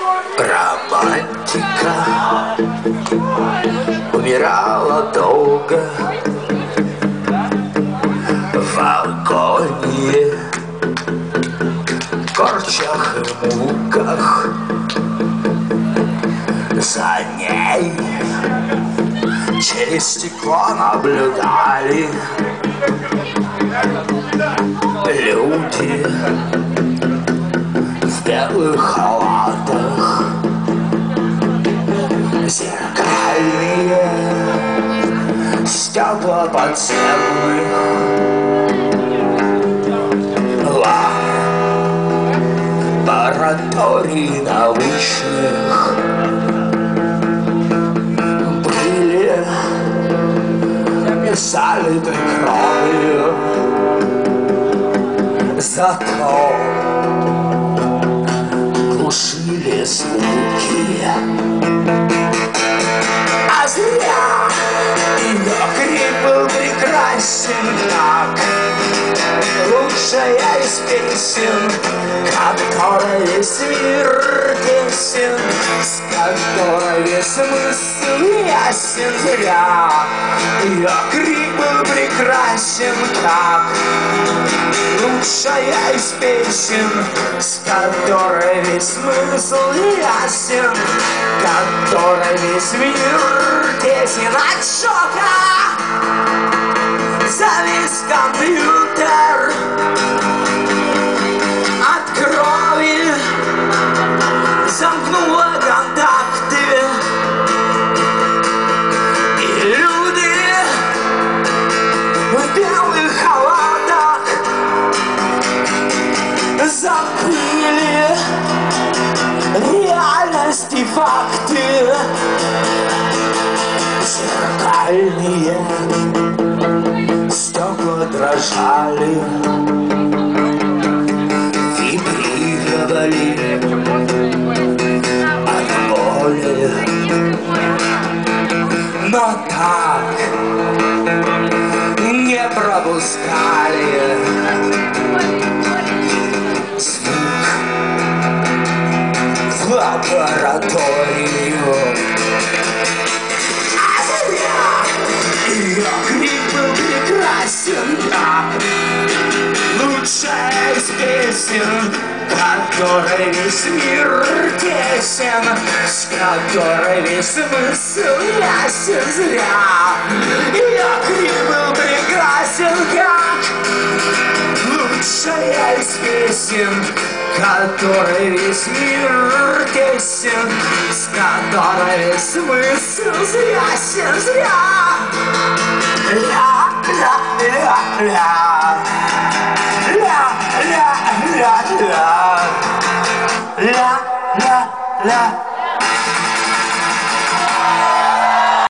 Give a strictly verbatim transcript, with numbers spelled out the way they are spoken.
Романтика умирала долго в агонии, корчах и муках. За ней через стекло наблюдали люди в белых халатах, зеркальные стекла подземных лабораторий научных были залиты кровью, зато глушили звуки. А зря ее крик был прекрасен, как лучшая из песен, которой весь мир тесен, с которой весь смысл ясен. Зря ее крик был прекрасен, как лучшая из песен, с которой весь смысл ясен, которой весь мир тесен. От шока завис компьютер, от крови замкнула контакты, и люди в белых халатах забыли реальность и факты. Зеркальные стекла дрожали, вибрировали от боли, но так не пропускали звук в лабораторию. Ее крик был прекрасен, как лучшая из песен, которой весь мир тесен, с которой весь смысл ясен. Зря ее крик был прекрасен, как лучшая из песен, которой весь мир тесен, с которой весь смысл ясен. Зря ля ля ля ля ля ля ля ля ля ля ля